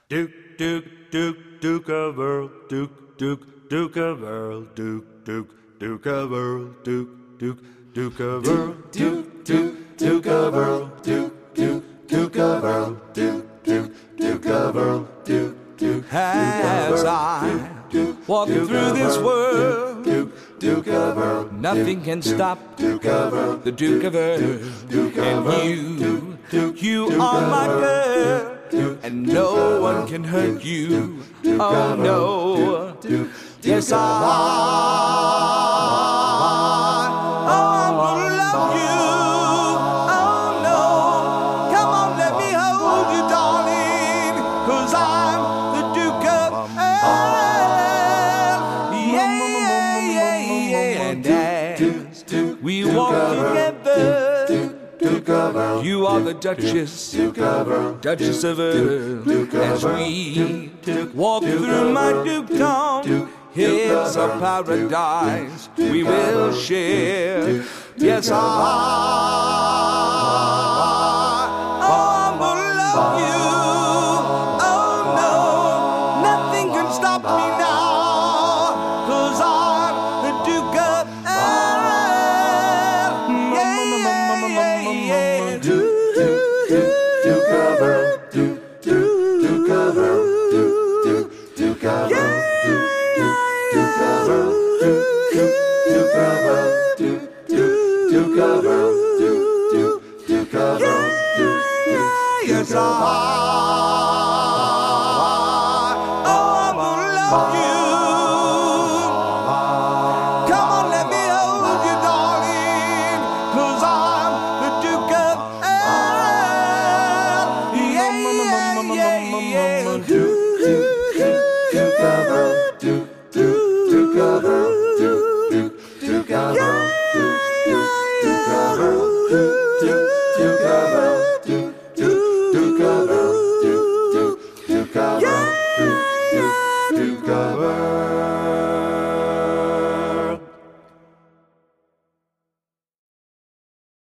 Duke, Duke, Duke, Duke of Earl, Duke, Duke, Duke of Earl, Duke, Duke, Duke of Earl, Duke, Duke, Duke of Earl, Duke, Duke, Duke of Earl, Duke, Duke, Duke of Earl, Duke, Duke, Duke of Earl, Duke, Duke. As I walk through this world, Duke of Earl, nothing can stop Duke of Earl, the Duke of Earl. And you are my girl, and no one can hurt you. Oh no, yes I will love you. Oh no, come on, let me hold you, darling, 'cause I'm the Duke of Earl. Yeah, yeah, yeah, and as we walk together, you are the Duchess, Duchess of Earl. As we walk through my dukedom, it's a paradise we will share. Yes, I will love you. Oh no, nothing can stop me now, 'cause I'm the Duke of Earl. Yeah, yeah, yeah. Duke of Earl, Duke of Earl, Duke of Earl, Duke of Earl, Duke of Earl, Duke of Earl, Duke of Earl, Duke of Earl, Yes, I will love you. Come on, let me hold you, darling, 'cause I'm the Duke of Earl. Yeah, yeah, yeah, yeah. Duke of Earl, Duke of Earl, Duke of Earl, Duke of Earl, Duke of Earl, Duke of Earl, Duke of Earl, Duke of Earl.